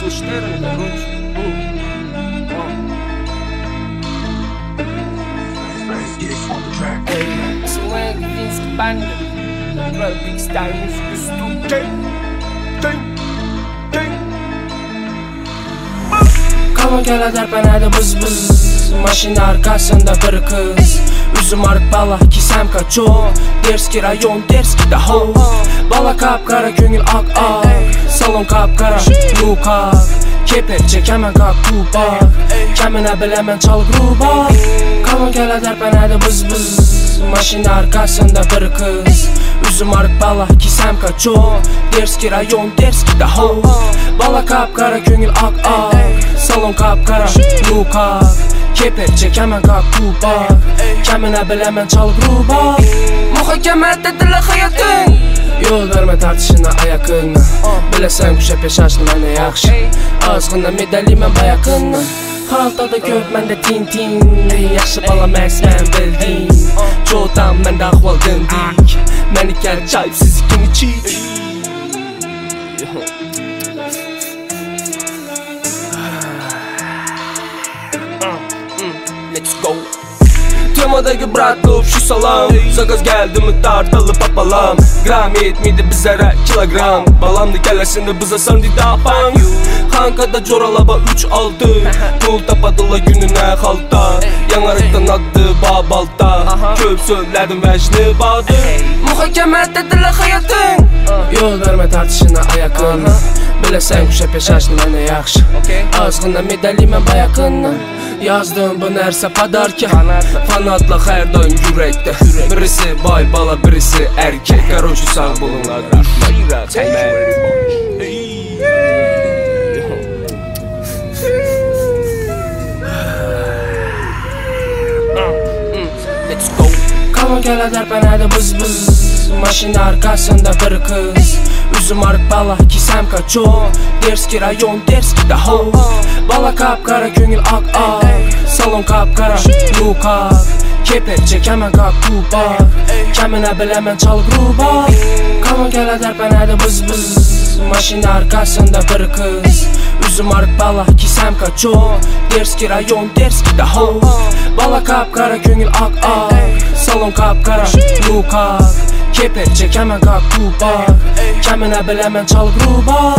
Слышишь, короче. Swag Vinski Banda. Big Star Music Studio. Kalan gələ dərpənədi bız Maşinin arkasında bir kız Üzüm arıq bala ki səmka çox Derski rayon, derski də ho Bala kapkara, köngül ak-ak Salon kapkara, lukak Keper çek həmən qaq tupak Kəminə biləmən çalıb rubak Kalan gələ dərpənədi bız Maşinin arkasında bir kız Üzüm arıq bala ki səmka çox Derski rayon, derski də ho Bala kapkara, köngül ak-ak Salon kapkara, lukak Keper çek həmən qaq tupak Kəminə biləmən çalıb rubak Muhakəmətdə dilə həyatın Yol vermə tartışına ayaqınla Biləsən quşa peşaşlı mənə yaxşı Azğında medali mən bayaqınla Halda da köp məndə tin-tin Yaxşı bala məhz mən bildim Çoğdan məndə ahval dındik Məni gəl çayıb siz ikini çiğ Let's go Temadaki bırakıp şu salam Zakaz geldi mi tartalı papalam Gram yetmiydi bizlere kilogram Balamdı kellesinde bize sandı dapan Hankada coralaba 3-6 Pul tapadıla gününe halta Yanarıktan attı babalta Köp söylerdim vecni badı Muhakemette dile hayatın Yol verme tartışına ayakın Biləsən quşa peşaşlı mənə yaxşı Azğında medali mən bayaqınla Yazdım bu nərsə padarkə Fanatla hər daim yürəkdə Birisi bay bala, birisi erkek Qaroçu sağ bulunlar Let's go Kalan gələ dərpənədi bız Maşinin arkasında bir kız Üzüm arıq bala ki səmka çox Derski rayon, derski də ho Bala kapkara, köngül ak-ak Salon kapkara, lukak Keper çek həmən qaq tupak Kəminə biləmən çalıb rubak Kalan gələ dərpənədi bız Maşinin arkasında bir kız Üzüm arıq bala ki səmka çox Derski rayon, derski də ho Bala kapkara, köngül ak-ak Salon kapkara, lukak Keper çek həmən qaq tupak Kəminə biləmən çalıb rubak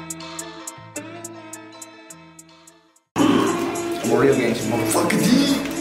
Mario games, motherfucker.